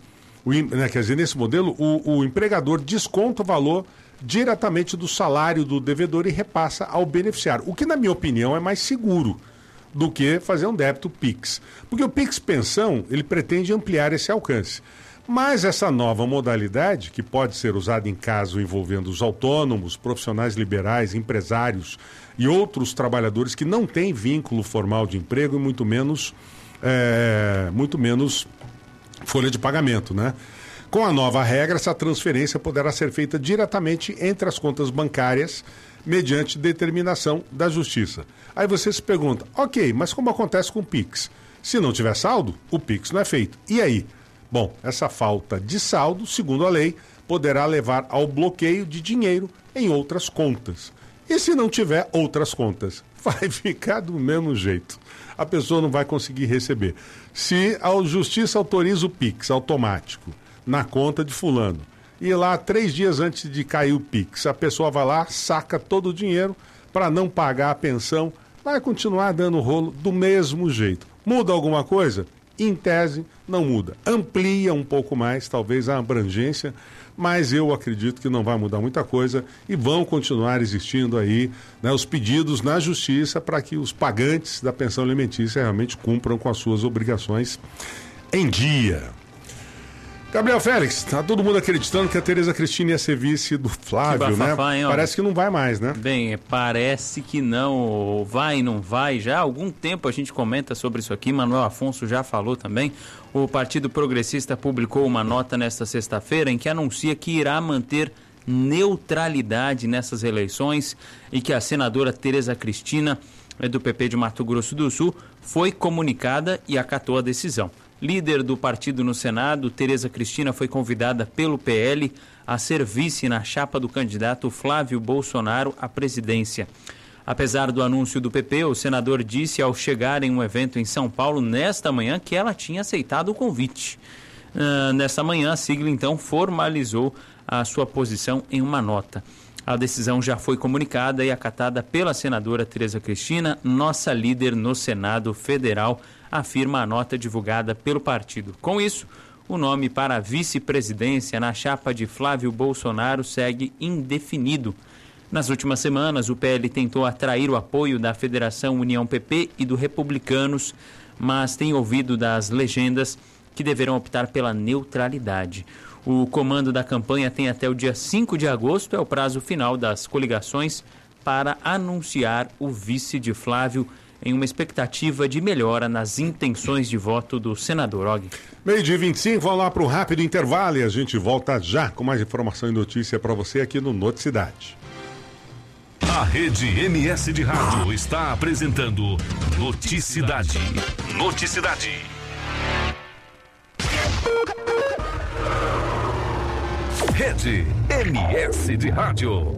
o empregador desconta o valor diretamente do salário do devedor e repassa ao beneficiário, o que, na minha opinião, é mais seguro do que fazer um débito Pix. Porque o Pix Pensão, ele pretende ampliar esse alcance. Mas essa nova modalidade, que pode ser usada em caso envolvendo os autônomos, profissionais liberais, empresários e outros trabalhadores que não têm vínculo formal de emprego e muito menos folha de pagamento, né? Com a nova regra, essa transferência poderá ser feita diretamente entre as contas bancárias mediante determinação da Justiça. Aí você se pergunta, ok, mas como acontece com o Pix? Se não tiver saldo, o Pix não é feito. E aí? Bom, essa falta de saldo, segundo a lei, poderá levar ao bloqueio de dinheiro em outras contas. E se não tiver outras contas, vai ficar do mesmo jeito. A pessoa não vai conseguir receber. Se a Justiça autoriza o Pix automático na conta de fulano, e lá 3 dias antes de cair o Pix, a pessoa vai lá, saca todo o dinheiro para não pagar a pensão, vai continuar dando rolo do mesmo jeito. Muda alguma coisa? Em tese, não muda. Amplia um pouco mais, talvez, a abrangência, mas eu acredito que não vai mudar muita coisa e vão continuar existindo aí, né, os pedidos na Justiça para que os pagantes da pensão alimentícia realmente cumpram com as suas obrigações em dia. Gabriel Félix, tá todo mundo acreditando que a Tereza Cristina ia ser vice do Flávio, bafafá, né? Hein, parece que não vai mais, né? Bem, parece que não, vai, não vai. Já há algum tempo a gente comenta sobre isso aqui, Manuel Afonso já falou também. O Partido Progressista publicou uma nota nesta sexta-feira em que anuncia que irá manter neutralidade nessas eleições e que a senadora Tereza Cristina, do PP de Mato Grosso do Sul, foi comunicada e acatou a decisão. Líder do partido no Senado, Tereza Cristina foi convidada pelo PL a ser vice na chapa do candidato Flávio Bolsonaro à presidência. Apesar do anúncio do PP, o senador disse ao chegar em um evento em São Paulo nesta manhã que ela tinha aceitado o convite. Nesta manhã, a sigla então formalizou a sua posição em uma nota. A decisão já foi comunicada e acatada pela senadora Tereza Cristina, nossa líder no Senado Federal, afirma a nota divulgada pelo partido. Com isso, o nome para a vice-presidência na chapa de Flávio Bolsonaro segue indefinido. Nas últimas semanas, o PL tentou atrair o apoio da Federação União PP e do Republicanos, mas tem ouvido das legendas que deverão optar pela neutralidade. O comando da campanha tem até o dia 5 de agosto, é o prazo final das coligações, para anunciar o vice de Flávio em uma expectativa de melhora nas intenções de voto do senador Og. 12h25, vamos lá para um rápido intervalo e a gente volta já com mais informação e notícia para você aqui no Noticidade. A Rede MS de Rádio está apresentando Noticidade. Noticidade. Rede MS de Rádio.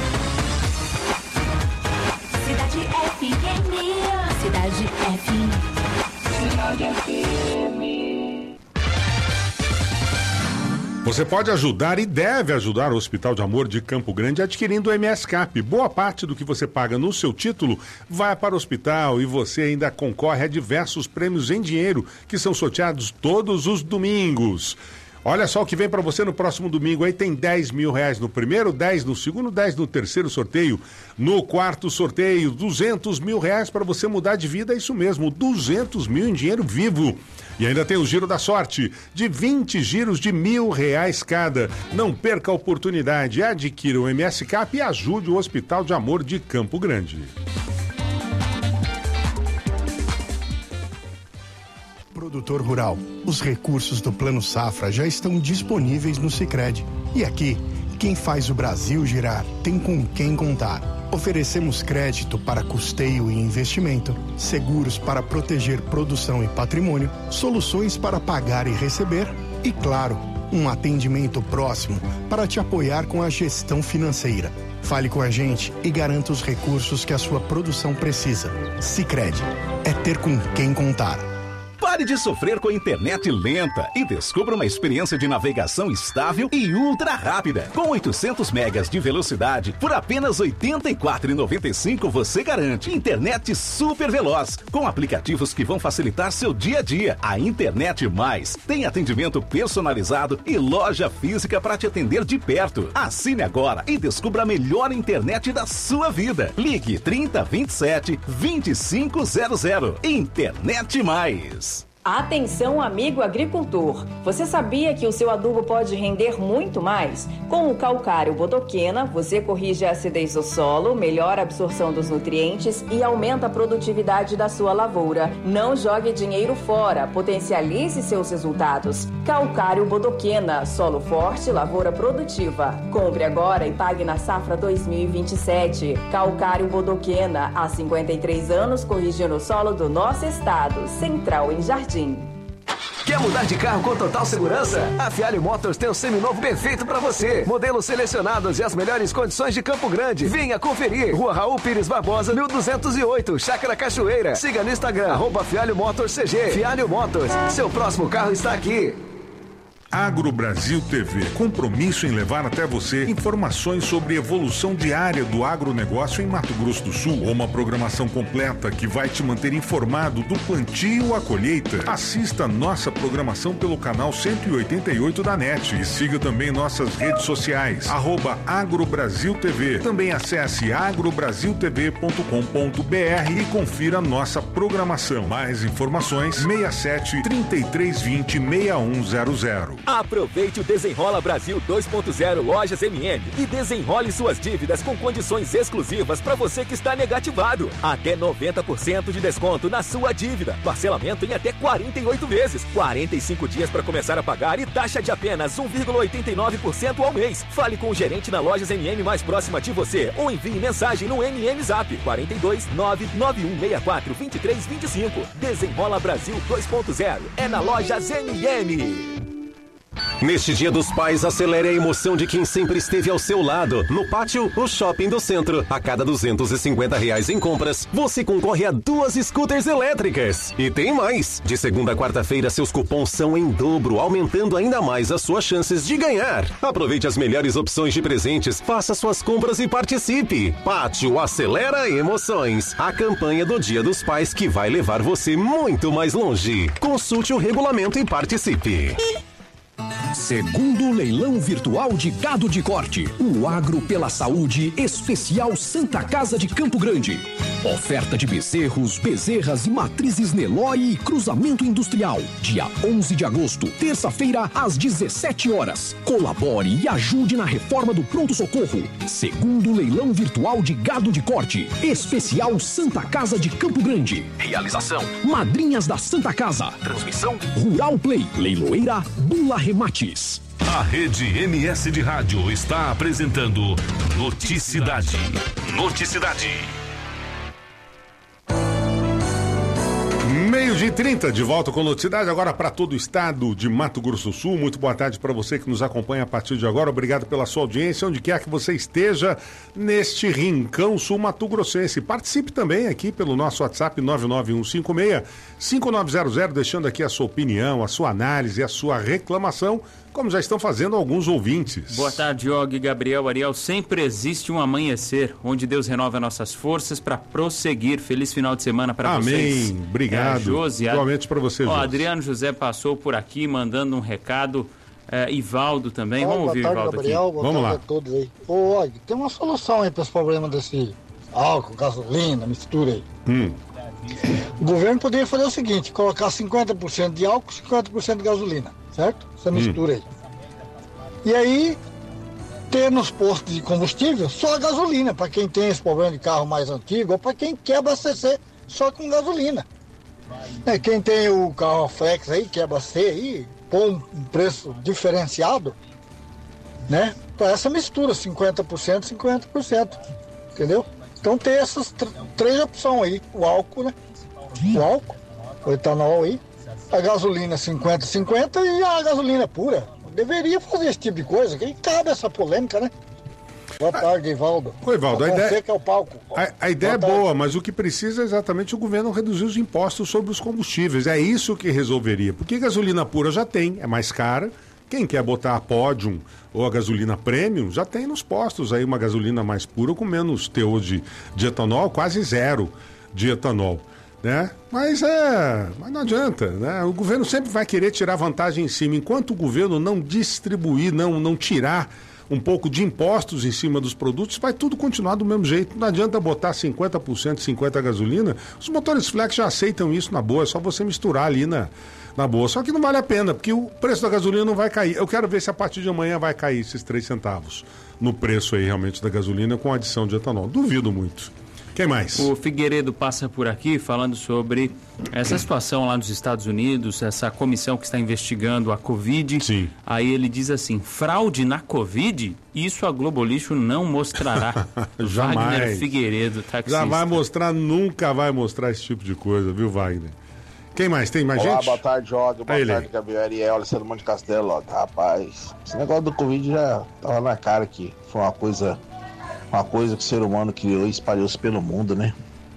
Cidade FM. Cidade FM. Cidade FM. Você pode ajudar e deve ajudar o Hospital de Amor de Campo Grande adquirindo o MS Cap. Boa parte do que você paga no seu título vai para o hospital e você ainda concorre a diversos prêmios em dinheiro que são sorteados todos os domingos. Olha só o que vem para você no próximo domingo aí, tem 10 mil reais no primeiro, 10 no segundo, 10 no terceiro sorteio. No quarto sorteio, 200 mil reais para você mudar de vida, é isso mesmo, 200 mil em dinheiro vivo. E ainda tem o Giro da Sorte, de 20 giros de R$1.000 cada. Não perca a oportunidade, adquira o MS Cap e ajude o Hospital de Amor de Campo Grande. Produtor rural, os recursos do Plano Safra já estão disponíveis no Sicredi. E aqui, quem faz o Brasil girar tem com quem contar. Oferecemos crédito para custeio e investimento, seguros para proteger produção e patrimônio, soluções para pagar e receber e, claro, um atendimento próximo para te apoiar com a gestão financeira. Fale com a gente e garanta os recursos que a sua produção precisa. Sicredi, é ter com quem contar. Pare de sofrer com a internet lenta e descubra uma experiência de navegação estável e ultra rápida. Com 800 megas de velocidade, por apenas R$ 84,95 você garante internet super veloz, com aplicativos que vão facilitar seu dia a dia. A Internet Mais tem atendimento personalizado e loja física para te atender de perto. Assine agora e descubra a melhor internet da sua vida. Ligue 3027 2500. Internet Mais. Atenção, amigo agricultor! Você sabia que o seu adubo pode render muito mais? Com o calcário bodoquena, você corrige a acidez do solo, melhora a absorção dos nutrientes e aumenta a produtividade da sua lavoura. Não jogue dinheiro fora, potencialize seus resultados. Calcário bodoquena, solo forte, lavoura produtiva. Compre agora e pague na safra 2027. Calcário bodoquena, há 53 anos corrigindo o solo do nosso estado. Central em Jardim. Quer mudar de carro com total segurança? A Fialho Motors tem o seminovo perfeito para você. Modelos selecionados e as melhores condições de Campo Grande. Venha conferir. Rua Raul Pires Barbosa, 1208, Chácara Cachoeira. Siga no Instagram, @Fialho Motors CG. Fialho Motors, seu próximo carro está aqui. Agro Brasil TV, compromisso em levar até você informações sobre evolução diária do agronegócio em Mato Grosso do Sul. Uma programação completa que vai te manter informado do plantio à colheita. Assista nossa programação pelo canal 188 da NET e siga também nossas redes sociais, @AgroBrasilTV. Também acesse agrobrasiltv.com.br e confira nossa programação. Mais informações, 67 3320 6100. Aproveite o Desenrola Brasil 2.0 Lojas MM e desenrole suas dívidas com condições exclusivas para você que está negativado. Até 90% de desconto na sua dívida. Parcelamento em até 48 vezes. 45 dias para começar a pagar e taxa de apenas 1,89% ao mês. Fale com o gerente na Lojas MM mais próxima de você ou envie mensagem no MM Zap 42 99164 2325. Desenrola Brasil 2.0 é na Lojas MM. Neste Dia dos Pais, acelere a emoção de quem sempre esteve ao seu lado. No Pátio, o Shopping do Centro. A cada R$250 em compras, você concorre a 2 scooters elétricas. E tem mais! De segunda a quarta-feira, seus cupons são em dobro, aumentando ainda mais as suas chances de ganhar. Aproveite as melhores opções de presentes, faça suas compras e participe. Pátio acelera emoções. A campanha do Dia dos Pais que vai levar você muito mais longe. Consulte o regulamento e participe. Segundo leilão virtual de gado de corte, o Agro pela Saúde Especial Santa Casa de Campo Grande. Oferta de bezerros, bezerras e matrizes Nelore e cruzamento industrial. Dia 11 de agosto, terça-feira, às 17 horas. Colabore e ajude na reforma do pronto-socorro. Segundo leilão virtual de gado de corte, Especial Santa Casa de Campo Grande. Realização: Madrinhas da Santa Casa. Transmissão: Rural Play. Leiloeira Bula Remates. A Rede MS de Rádio está apresentando Noticidade. Noticidade. 12h30, de volta com Noticidade, agora para todo o estado de Mato Grosso do Sul. Muito boa tarde para você que nos acompanha a partir de agora. Obrigado pela sua audiência, onde quer que você esteja neste rincão sul-mato-grossense. Participe também aqui pelo nosso WhatsApp 99156-5900, deixando aqui a sua opinião, a sua análise, a sua reclamação como já estão fazendo alguns ouvintes. Boa tarde, Og, Gabriel, Ariel. Sempre existe um amanhecer, onde Deus renova nossas forças para prosseguir. Feliz final de semana para vocês. Amém, obrigado. Josi, igualmente para você, Josi. Adriano José passou por aqui mandando um recado. Ivaldo também. Vamos ouvir o Ivaldo Gabriel, aqui. Vamos lá. A todos aí. Ô, Og, tem uma solução aí para os problemas desse álcool, gasolina, mistura aí. O governo poderia fazer o seguinte, colocar 50% de álcool, 50% de gasolina, certo? Essa mistura aí. E aí, ter nos postos de combustível só a gasolina, para quem tem esse problema de carro mais antigo, ou para quem quer abastecer só com gasolina. Quem tem o carro flex aí, quer abastecer aí, pôr um preço diferenciado, né? Para essa mistura, 50%, 50%, entendeu? Então tem essas três opções aí, o álcool, né? O álcool, o etanol aí, a gasolina 50-50 e a gasolina pura. Deveria fazer esse tipo de coisa, que cabe essa polêmica, né? Boa tarde, Ivaldo. Oi, Ivaldo, a ideia é o palco. A ideia é boa, mas o que precisa é exatamente o governo reduzir os impostos sobre os combustíveis. É isso que resolveria. Porque gasolina pura já tem, é mais cara. Quem quer botar a Podium ou a gasolina Premium, já tem nos postos aí uma gasolina mais pura com menos teor de etanol, quase zero de etanol, né? Mas não adianta, né? O governo sempre vai querer tirar vantagem em cima. Enquanto o governo não distribuir, não tirar um pouco de impostos em cima dos produtos, vai tudo continuar do mesmo jeito. Não adianta botar 50%, 50% gasolina. Os motores flex já aceitam isso na boa, é só você misturar ali na boa. Só que não vale a pena, porque o preço da gasolina não vai cair. Eu quero ver se a partir de amanhã vai cair esses 3 centavos no preço aí realmente da gasolina com adição de etanol. Duvido muito. Quem mais? O Figueiredo passa por aqui falando sobre essa situação lá nos Estados Unidos, essa comissão que está investigando a Covid. Sim. Aí ele diz assim, fraude na Covid? Isso a Globo Lixo não mostrará. Jamais. Wagner Figueiredo, taxista. Já vai mostrar, nunca vai mostrar esse tipo de coisa, viu, Wagner? Quem mais? Tem mais gente? Boa tarde, Og. Boa tarde, Gabriel Ariel, Alessandro Monte Castelo, Og. Rapaz, esse negócio do Covid já tava na cara que foi uma coisa que o ser humano criou e espalhou-se pelo mundo, né?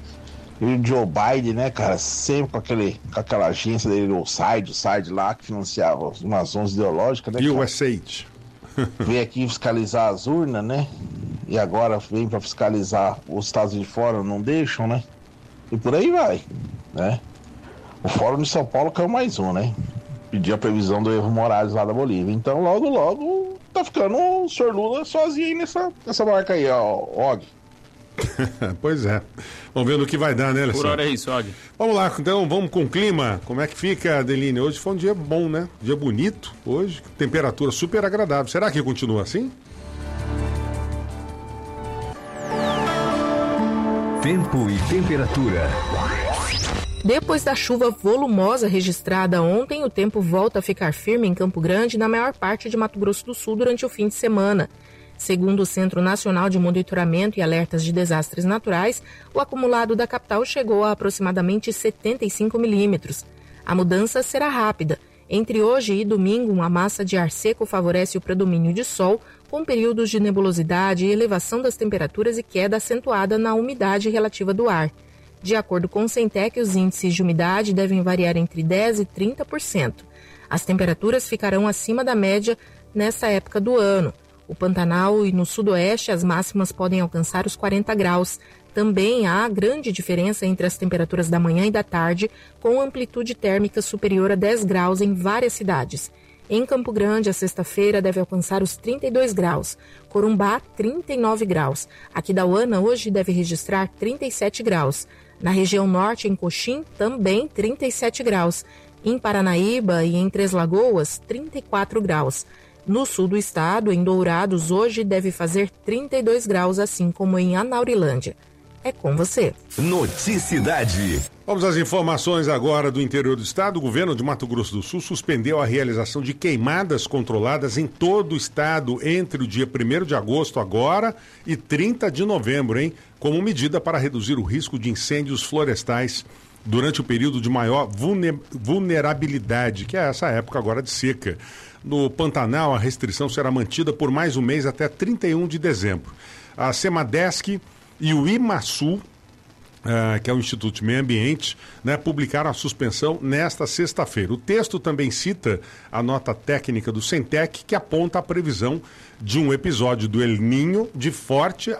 E o Joe Biden, né, cara, sempre com aquela agência dele, o SIDE lá, que financiava umas 11 ideológicas, né? E o USAID. Veio aqui fiscalizar as urnas, né? E agora vem pra fiscalizar os estados de fora, não deixam, né? E por aí vai, né? O Fórum de São Paulo caiu mais um, né? Pediu a previsão do Evo Morales lá da Bolívia. Então, logo, tá ficando o senhor Lula sozinho aí nessa marca aí, ó, Og. Pois é. Vamos ver no que vai dar, né, Alessandro? Por hora é isso, Og. Vamos lá, então, vamos com o clima. Como é que fica, Adeline? Hoje foi um dia bom, né? Dia bonito hoje, temperatura super agradável. Será que continua assim? Tempo e temperatura. Depois da chuva volumosa registrada ontem, o tempo volta a ficar firme em Campo Grande e na maior parte de Mato Grosso do Sul durante o fim de semana. Segundo o Centro Nacional de Monitoramento e Alertas de Desastres Naturais, o acumulado da capital chegou a aproximadamente 75 milímetros. A mudança será rápida. Entre hoje e domingo, uma massa de ar seco favorece o predomínio de sol, com períodos de nebulosidade e elevação das temperaturas e queda acentuada na umidade relativa do ar. De acordo com o Centec, os índices de umidade devem variar entre 10% e 30%. As temperaturas ficarão acima da média nessa época do ano. O Pantanal e no sudoeste as máximas podem alcançar os 40 graus. Também há grande diferença entre as temperaturas da manhã e da tarde, com amplitude térmica superior a 10 graus em várias cidades. Em Campo Grande, a sexta-feira deve alcançar os 32 graus. Corumbá, 39 graus. Aquidauana hoje deve registrar 37 graus. Na região norte, em Coxim, também 37 graus. Em Paranaíba e em Três Lagoas, 34 graus. No sul do estado, em Dourados, hoje deve fazer 32 graus, assim como em Anaurilândia. É com você. Noticidade. Vamos às informações agora do interior do estado. O governo de Mato Grosso do Sul suspendeu a realização de queimadas controladas em todo o estado entre o dia 1º de agosto agora e 30 de novembro, hein? Como medida para reduzir o risco de incêndios florestais durante o período de maior vulnerabilidade, que é essa época agora de seca. No Pantanal, a restrição será mantida por mais um mês até 31 de dezembro. A Semadesc e o IMASU que é o Instituto de Meio Ambiente, né, publicaram a suspensão nesta sexta-feira. O texto também cita a nota técnica do Centec, que aponta a previsão de um episódio do El Niño de forte